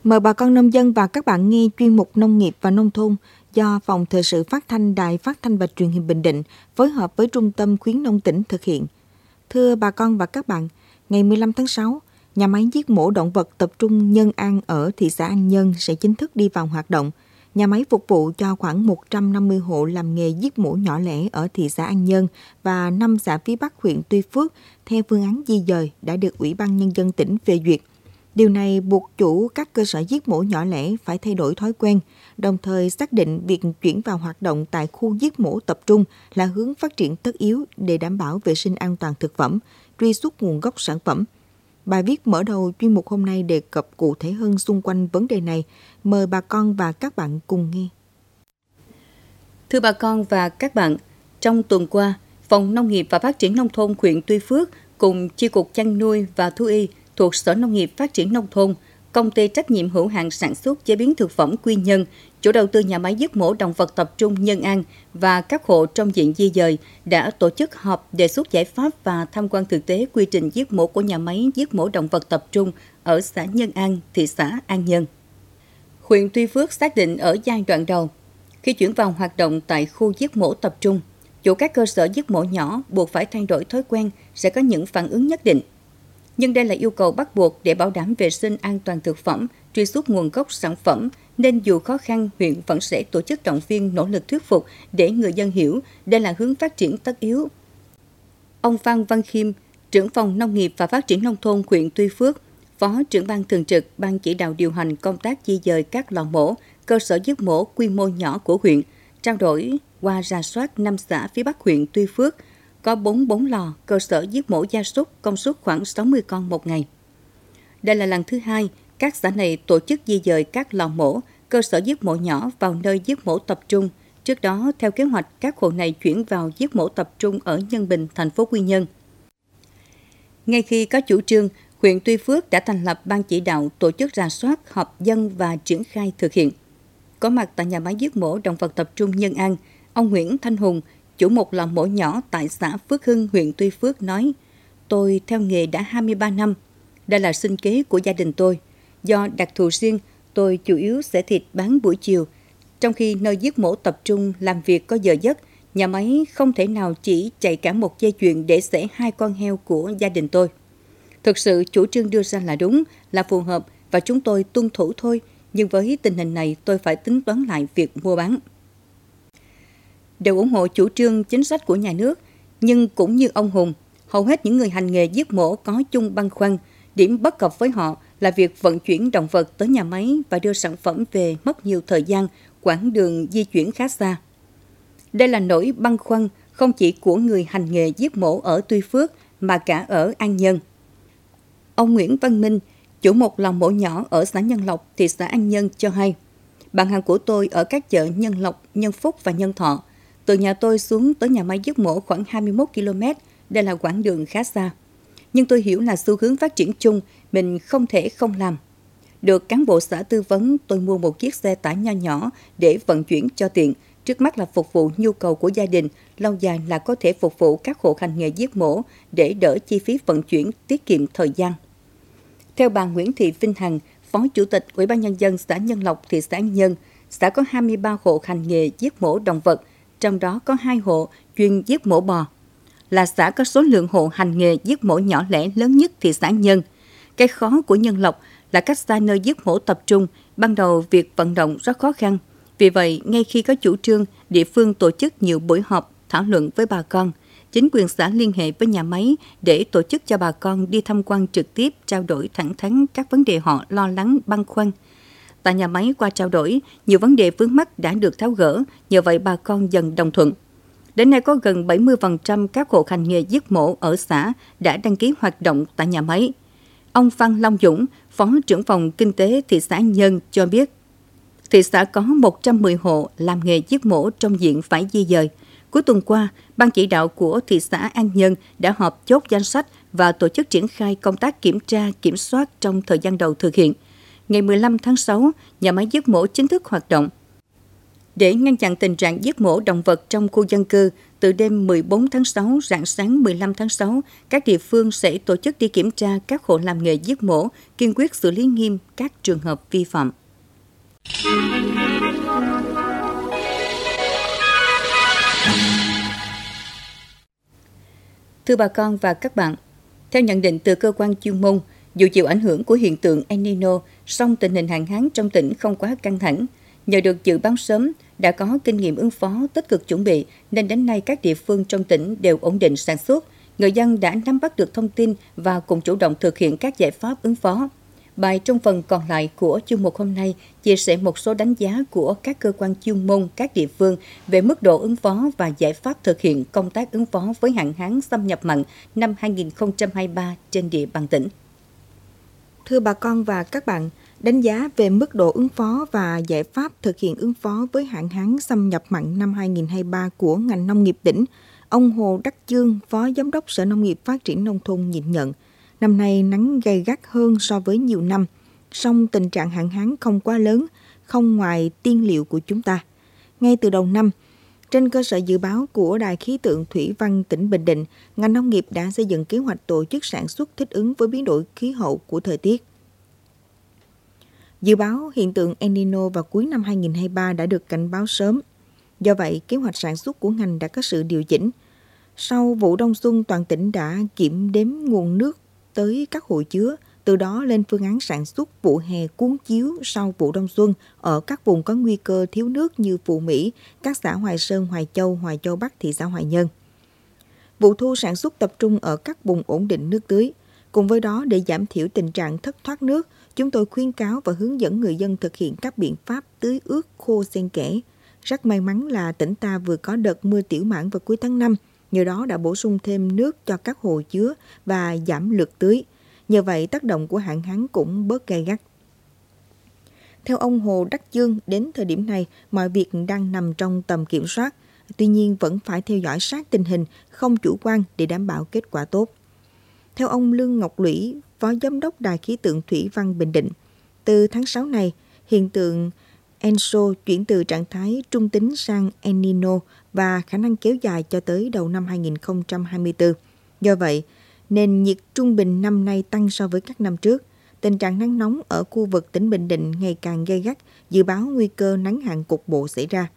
Mời bà con nông dân và các bạn nghe chuyên mục Nông nghiệp và Nông thôn do Phòng Thời sự Phát thanh Đài Phát thanh và Truyền hình Bình Định phối hợp với Trung tâm Khuyến nông tỉnh thực hiện. Thưa bà con và các bạn, ngày 15 tháng 6, nhà máy giết mổ động vật tập trung Nhân An ở thị xã An Nhơn sẽ chính thức đi vào hoạt động. Nhà máy phục vụ cho khoảng 150 hộ làm nghề giết mổ nhỏ lẻ ở thị xã An Nhơn và 5 xã phía Bắc huyện Tuy Phước theo phương án di dời đã được Ủy ban Nhân dân tỉnh phê duyệt. Điều này buộc chủ các cơ sở giết mổ nhỏ lẻ phải thay đổi thói quen, đồng thời xác định việc chuyển vào hoạt động tại khu giết mổ tập trung là hướng phát triển tất yếu để đảm bảo vệ sinh an toàn thực phẩm, truy xuất nguồn gốc sản phẩm. Bài viết mở đầu chuyên mục hôm nay đề cập cụ thể hơn xung quanh vấn đề này. Mời bà con và các bạn cùng nghe. Thưa bà con và các bạn, trong tuần qua, Phòng Nông nghiệp và Phát triển Nông thôn huyện Tuy Phước cùng Chi cục Chăn nuôi và Thú y thuộc Sở Nông nghiệp Phát triển Nông thôn, Công ty trách nhiệm hữu hạn sản xuất chế biến thực phẩm Quy Nhân, chủ đầu tư nhà máy giết mổ động vật tập trung Nhân An và các hộ trong diện di dời đã tổ chức họp đề xuất giải pháp và tham quan thực tế quy trình giết mổ của nhà máy giết mổ động vật tập trung ở xã Nhân An, thị xã An Nhơn. Huyện Tuy Phước xác định ở giai đoạn đầu, khi chuyển vào hoạt động tại khu giết mổ tập trung, chủ các cơ sở giết mổ nhỏ buộc phải thay đổi thói quen sẽ có những phản ứng nhất định. Nhưng đây là yêu cầu bắt buộc để bảo đảm vệ sinh an toàn thực phẩm, truy xuất nguồn gốc sản phẩm, nên dù khó khăn, huyện vẫn sẽ tổ chức động viên nỗ lực thuyết phục để người dân hiểu đây là hướng phát triển tất yếu. Ông Phan Văn Khiêm, trưởng phòng Nông nghiệp và Phát triển Nông thôn huyện Tuy Phước, Phó trưởng ban thường trực Ban chỉ đạo điều hành công tác di dời các lò mổ, cơ sở giết mổ quy mô nhỏ của huyện, trao đổi qua rà soát 5 xã phía Bắc huyện Tuy Phước, có 44 lò cơ sở giết mổ gia súc công suất khoảng 60 con một ngày. Đây là lần thứ hai các xã này tổ chức di dời các lò mổ, cơ sở giết mổ nhỏ vào nơi giết mổ tập trung. Trước đó, theo kế hoạch, các hộ này chuyển vào giết mổ tập trung ở Nhân Bình, thành phố Quy Nhơn. Ngay khi có chủ trương, huyện Tuy Phước đã thành lập ban chỉ đạo tổ chức rà soát, họp dân và triển khai thực hiện. Có mặt tại nhà máy giết mổ động vật tập trung Nhân An, ông Nguyễn Thanh Hùng, chủ một lò mổ nhỏ tại xã Phước Hưng, huyện Tuy Phước nói, tôi theo nghề đã 23 năm. Đây là sinh kế của gia đình tôi. Do đặc thù riêng, tôi chủ yếu xẻ thịt bán buổi chiều. Trong khi nơi giết mổ tập trung làm việc có giờ giấc, nhà máy không thể nào chỉ chạy cả một dây chuyền để xẻ 2 con heo của gia đình tôi. Thực sự chủ trương đưa ra là đúng, là phù hợp và chúng tôi tuân thủ thôi. Nhưng với tình hình này tôi phải tính toán lại việc mua bán. Đều ủng hộ chủ trương chính sách của nhà nước, nhưng cũng như ông Hùng, hầu hết những người hành nghề giết mổ có chung băn khoăn. Điểm bất cập với họ là việc vận chuyển động vật tới nhà máy và đưa sản phẩm về mất nhiều thời gian, quãng đường di chuyển khá xa. Đây là nỗi băn khoăn không chỉ của người hành nghề giết mổ ở Tuy Phước mà cả ở An Nhơn. Ông Nguyễn Văn Minh, chủ một lò mổ nhỏ ở xã Nhân Lộc, thị xã An Nhơn cho hay, bạn hàng của tôi ở các chợ Nhân Lộc, Nhân Phúc và Nhân Thọ. Từ nhà tôi xuống tới nhà máy giết mổ khoảng 21 km, đây là quãng đường khá xa. Nhưng tôi hiểu là xu hướng phát triển chung, mình không thể không làm. Được cán bộ xã tư vấn, tôi mua một chiếc xe tải nho nhỏ để vận chuyển cho tiện. Trước mắt là phục vụ nhu cầu của gia đình, lâu dài là có thể phục vụ các hộ hành nghề giết mổ để đỡ chi phí vận chuyển, tiết kiệm thời gian. Theo bà Nguyễn Thị Vinh Hằng, Phó Chủ tịch Ủy ban Nhân dân xã Nhân Lộc, thị xã An Nhơn, xã có 23 hộ hành nghề giết mổ động vật, trong đó có 2 hộ chuyên giết mổ bò. Là xã có số lượng hộ hành nghề giết mổ nhỏ lẻ lớn nhất thị xã An Nhơn. Cái khó của Nhân Lộc là cách xa nơi giết mổ tập trung, ban đầu việc vận động rất khó khăn. Vì vậy, ngay khi có chủ trương, địa phương tổ chức nhiều buổi họp, thảo luận với bà con. Chính quyền xã liên hệ với nhà máy để tổ chức cho bà con đi tham quan trực tiếp, trao đổi thẳng thắn các vấn đề họ lo lắng, băn khoăn. Tại nhà máy qua trao đổi, nhiều vấn đề vướng mắc đã được tháo gỡ, nhờ vậy bà con dần đồng thuận. Đến nay có gần 70% các hộ hành nghề giết mổ ở xã đã đăng ký hoạt động tại nhà máy. Ông Phan Long Dũng, Phó trưởng phòng Kinh tế thị xã An Nhơn cho biết, thị xã có 110 hộ làm nghề giết mổ trong diện phải di dời. Cuối tuần qua, Ban chỉ đạo của thị xã An Nhơn đã họp chốt danh sách và tổ chức triển khai công tác kiểm tra, kiểm soát trong thời gian đầu thực hiện. Ngày 15 tháng 6, nhà máy giết mổ chính thức hoạt động. Để ngăn chặn tình trạng giết mổ động vật trong khu dân cư, từ từ đêm 14 tháng 6, rạng sáng 15 tháng 6, các địa phương sẽ tổ chức đi kiểm tra các hộ làm nghề giết mổ, kiên quyết xử lý nghiêm các trường hợp vi phạm. Thưa bà con và các bạn, theo nhận định từ cơ quan chuyên môn, dù chịu ảnh hưởng của hiện tượng El Nino, song tình hình hạn hán trong tỉnh không quá căng thẳng. Nhờ được dự báo sớm, đã có kinh nghiệm ứng phó, tích cực chuẩn bị, nên đến nay các địa phương trong tỉnh đều ổn định sản xuất. Người dân đã nắm bắt được thông tin và cùng chủ động thực hiện các giải pháp ứng phó. Bài trong phần còn lại của chương mục hôm nay chia sẻ một số đánh giá của các cơ quan chuyên môn các địa phương về mức độ ứng phó và giải pháp thực hiện công tác ứng phó với hạn hán xâm nhập mặn năm 2023 trên địa bàn tỉnh. Thưa bà con và các bạn, đánh giá về mức độ ứng phó và giải pháp thực hiện ứng phó với hạn hán xâm nhập mặn năm 2023 của ngành nông nghiệp tỉnh, ông Hồ Đắc Dương, Phó Giám đốc Sở Nông nghiệp Phát triển Nông thôn nhìn nhận, năm nay nắng gay gắt hơn so với nhiều năm, song tình trạng hạn hán không quá lớn, không ngoài tiên liệu của chúng ta. Ngay từ đầu năm, trên cơ sở dự báo của Đài khí tượng thủy văn tỉnh Bình Định, ngành nông nghiệp đã xây dựng kế hoạch tổ chức sản xuất thích ứng với biến đổi khí hậu của thời tiết. Dự báo hiện tượng El Nino vào cuối năm 2023 đã được cảnh báo sớm. Do vậy, kế hoạch sản xuất của ngành đã có sự điều chỉnh. Sau vụ đông xuân, toàn tỉnh đã kiểm đếm nguồn nước tới các hồ chứa, từ đó lên phương án sản xuất vụ hè cuốn chiếu sau vụ đông xuân ở các vùng có nguy cơ thiếu nước như Phú Mỹ, các xã Hoài Sơn, Hoài Châu Bắc, thị xã Hoài Nhơn. Vụ thu sản xuất tập trung ở các vùng ổn định nước tưới. Cùng với đó, để giảm thiểu tình trạng thất thoát nước, chúng tôi khuyến cáo và hướng dẫn người dân thực hiện các biện pháp tưới ướt khô xen kẽ. Rất may mắn là tỉnh ta vừa có đợt mưa tiểu mãn vào cuối tháng 5, nhờ đó đã bổ sung thêm nước cho các hồ chứa và giảm lượt tưới. Nhờ vậy, tác động của hạn hán cũng bớt gay gắt. Theo ông Hồ Đắc Dương, đến thời điểm này, mọi việc đang nằm trong tầm kiểm soát. Tuy nhiên, vẫn phải theo dõi sát tình hình, không chủ quan để đảm bảo kết quả tốt. Theo ông Lương Ngọc Lũy, Phó Giám đốc Đài khí tượng thủy văn Bình Định, từ tháng 6 này, hiện tượng ENSO chuyển từ trạng thái trung tính sang El Nino và khả năng kéo dài cho tới đầu năm 2024. Do vậy, nền nhiệt trung bình năm nay tăng so với các năm trước. Tình trạng nắng nóng ở khu vực tỉnh Bình Định ngày càng gay gắt, dự báo nguy cơ nắng hạn cục bộ xảy ra.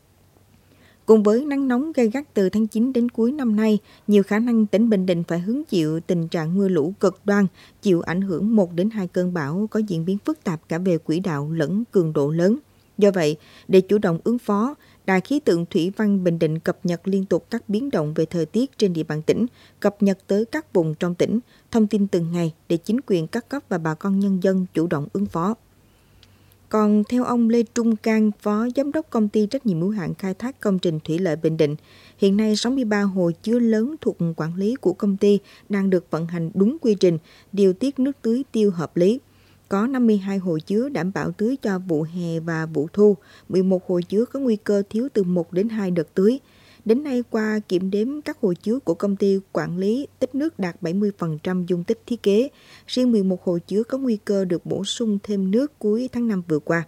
Cùng với nắng nóng gay gắt từ tháng 9 đến cuối năm nay, nhiều khả năng tỉnh Bình Định phải hứng chịu tình trạng mưa lũ cực đoan, chịu ảnh hưởng 1 đến 2 cơn bão có diễn biến phức tạp cả về quỹ đạo lẫn cường độ lớn. Do vậy, để chủ động ứng phó, Đài khí tượng thủy văn Bình Định cập nhật liên tục các biến động về thời tiết trên địa bàn tỉnh, cập nhật tới các vùng trong tỉnh, thông tin từng ngày để chính quyền các cấp và bà con nhân dân chủ động ứng phó. Còn theo ông Lê Trung Cang, Phó Giám đốc Công ty Trách nhiệm hữu hạn Khai thác Công trình Thủy lợi Bình Định, hiện nay 63 hồ chứa lớn thuộc quản lý của công ty đang được vận hành đúng quy trình, điều tiết nước tưới tiêu hợp lý. Có 52 hồ chứa đảm bảo tưới cho vụ hè và vụ thu, 11 hồ chứa có nguy cơ thiếu từ 1 đến 2 đợt tưới. Đến nay, qua kiểm đếm các hồ chứa của công ty quản lý, tích nước đạt 70% dung tích thiết kế. Riêng 11 hồ chứa có nguy cơ được bổ sung thêm nước cuối tháng 5 vừa qua.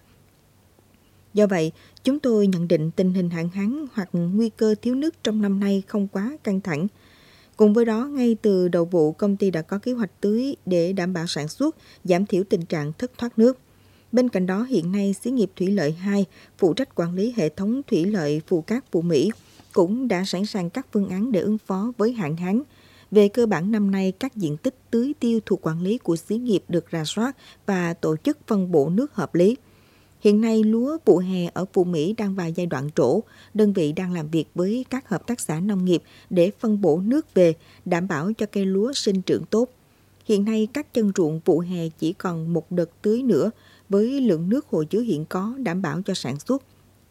Do vậy, chúng tôi nhận định tình hình hạn hán hoặc nguy cơ thiếu nước trong năm nay không quá căng thẳng. Cùng với đó, ngay từ đầu vụ, công ty đã có kế hoạch tưới để đảm bảo sản xuất, giảm thiểu tình trạng thất thoát nước. Bên cạnh đó, hiện nay, Xí nghiệp Thủy lợi 2, phụ trách quản lý hệ thống thủy lợi Phù Cát Phú Mỹ, cũng đã sẵn sàng các phương án để ứng phó với hạn hán. Về cơ bản năm nay, các diện tích tưới tiêu thuộc quản lý của xí nghiệp được rà soát và tổ chức phân bổ nước hợp lý. Hiện nay, lúa vụ hè ở Phú Mỹ đang vào giai đoạn trổ. Đơn vị đang làm việc với các hợp tác xã nông nghiệp để phân bổ nước về, đảm bảo cho cây lúa sinh trưởng tốt. Hiện nay, các chân ruộng vụ hè chỉ còn một đợt tưới nữa, với lượng nước hồ chứa hiện có đảm bảo cho sản xuất.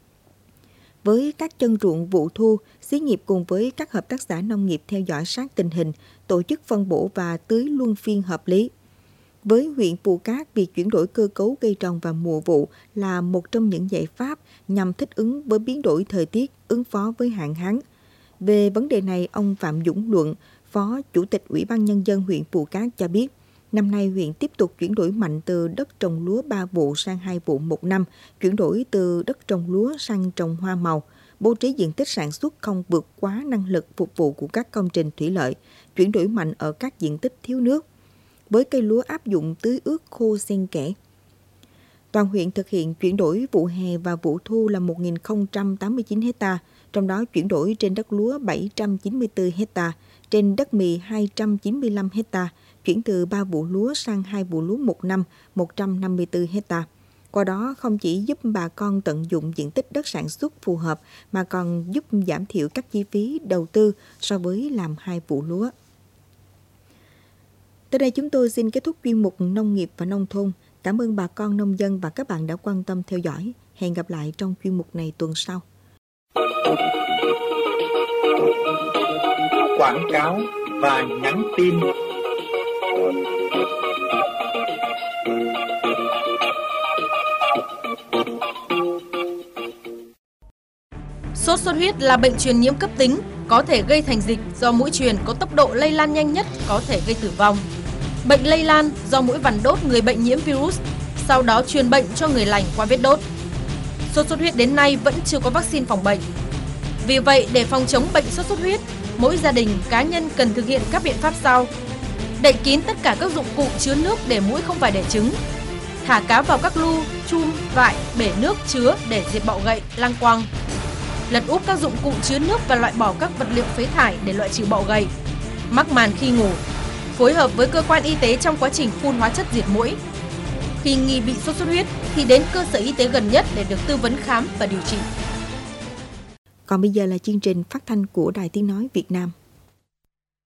Với các chân ruộng vụ thu, xí nghiệp cùng với các hợp tác xã nông nghiệp theo dõi sát tình hình, tổ chức phân bổ và tưới luân phiên hợp lý. Với huyện Phù Cát, việc chuyển đổi cơ cấu cây trồng và mùa vụ là một trong những giải pháp nhằm thích ứng với biến đổi thời tiết, ứng phó với hạn hán. Về vấn đề này, ông Phạm Dũng Luận, Phó Chủ tịch Ủy ban Nhân dân huyện Phù Cát cho biết, năm nay huyện tiếp tục chuyển đổi mạnh từ đất trồng lúa 3 vụ sang 2 vụ một năm, chuyển đổi từ đất trồng lúa sang trồng hoa màu. bố trí diện tích sản xuất không vượt quá năng lực phục vụ của các công trình thủy lợi, chuyển đổi mạnh ở các diện tích thiếu nước, với cây lúa áp dụng tưới ướt khô xen kẽ. Toàn huyện thực hiện chuyển đổi vụ hè và vụ thu là 1.089 hectare, trong đó chuyển đổi trên đất lúa 794 hectare, trên đất mì 295 hectare, chuyển từ 3 vụ lúa sang 2 vụ lúa một năm 154 hectare. Qua đó không chỉ giúp bà con tận dụng diện tích đất sản xuất phù hợp mà còn giúp giảm thiểu các chi phí đầu tư so với làm 2 vụ lúa. Tới đây chúng tôi xin kết thúc chuyên mục Nông nghiệp và Nông thôn. Cảm ơn bà con nông dân và các bạn đã quan tâm theo dõi. Hẹn gặp lại trong chuyên mục này tuần sau. Quảng cáo và nhắn tin. Sốt xuất huyết là bệnh truyền nhiễm cấp tính, có thể gây thành dịch do muỗi truyền có tốc độ lây lan nhanh nhất, có thể gây tử vong. Bệnh lây lan do muỗi vằn đốt người bệnh nhiễm virus, sau đó truyền bệnh cho người lành qua vết đốt. Sốt xuất huyết đến nay vẫn chưa có vaccine phòng bệnh. Vì vậy, để phòng chống bệnh sốt xuất huyết, mỗi gia đình, cá nhân cần thực hiện các biện pháp sau. Đậy kín tất cả các dụng cụ chứa nước để muỗi không phải đẻ trứng. Thả cá vào các lu, chum, vại, bể nước chứa để diệt bọ gậy, lang quang. Lật úp các dụng cụ chứa nước và loại bỏ các vật liệu phế thải để loại trừ bọ gậy. Mắc màn khi ngủ. Phối hợp với cơ quan y tế trong quá trình phun hóa chất diệt muỗi. Khi nghi bị sốt xuất huyết thì đến cơ sở y tế gần nhất để được tư vấn khám và điều trị. Còn bây giờ là chương trình phát thanh của Đài Tiếng nói Việt Nam.